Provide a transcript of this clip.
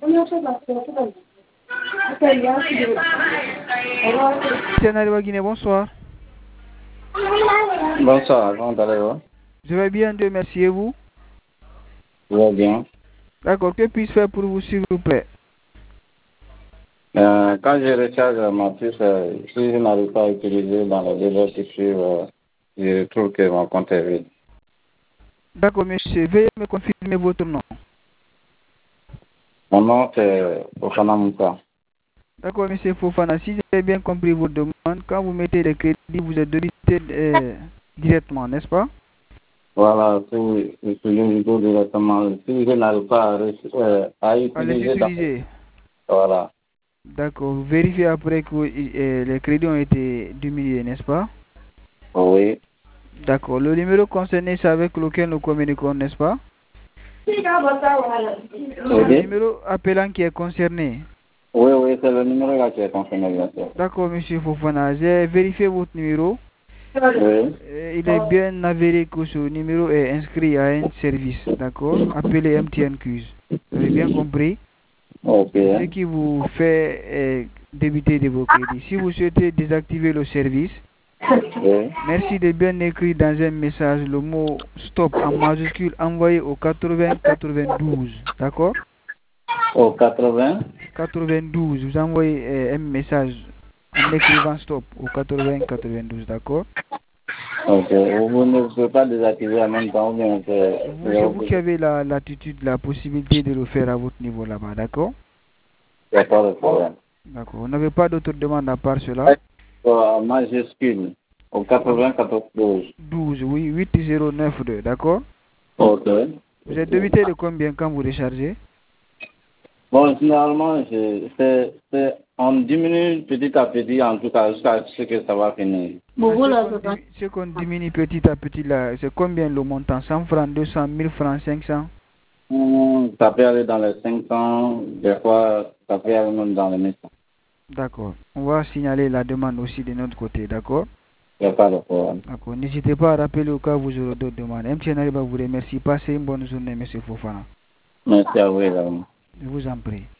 Tiens, Guinée, bonsoir. Bonsoir, comment allez-vous? Je vais bien, Dieu merci, et vous? Je vais bien. D'accord, que puis-je faire pour vous, s'il vous plaît? Quand je recharge ma puce, si je n'arrive pas à utiliser dans le délai qui suit, je trouve que mon compte est vide. D'accord, monsieur, veuillez me confirmer votre nom. Mon nom, c'est Fofana Moussa. D'accord, monsieur Fofana, si j'ai bien compris votre demande, quand vous mettez les crédits, vous êtes débité directement, n'est-ce pas? Voilà, si je suis directement, si je n'arrive pas à À les utiliser, utiliser. voilà. D'accord, vous vérifiez après que les crédits ont été diminués, n'est-ce pas? Oui. D'accord, le numéro concerné, c'est avec lequel nous communiquons, n'est-ce pas? C'est le numéro appelant qui est concerné. Oui, c'est le numéro là qui est concerné, bien sûr. D'accord, monsieur Fofana, j'ai vérifié votre numéro. Oui. Il est bien avéré que ce numéro est inscrit à un service, d'accord, appelé MTN Cuse. Vous avez bien compris? Ok. Ce qui vous fait débiter de vos crédits. Si vous souhaitez désactiver le service, Oui. merci de bien écrire dans un message le mot stop en majuscule envoyé au 80 92, d'accord? Au 80. 92, vous envoyez un message en écrivant stop au 80 92, d'accord? Ok. Vous ne pouvez pas désactiver en même temps, ou bien C'est vous qui avez l'attitude, la possibilité de le faire à votre niveau là-bas, d'accord? Il n'y a pas de problème. D'accord. Vous n'avez pas d'autres demandes à part cela? Majuscule, au 94 12. 12, oui, 8092, d'accord? Ok. Vous êtes débité de combien quand vous rechargez? Bon, généralement, on diminue petit à petit, en tout cas, jusqu'à ce que ça va finir. Ce qu'on diminue petit à petit là, c'est combien le montant? 100 francs, 200, 1000 francs, 500? Ça peut aller dans les 500, des fois, ça peut aller même dans les 1100. D'accord. On va signaler la demande aussi de notre côté, d'accord? Il n'y a pas de problème. D'accord. N'hésitez pas à rappeler au cas où vous aurez d'autres demandes. MTN Arriba vous remercie. Passez une bonne journée, monsieur Fofana. Merci à vous également. Je vous en prie.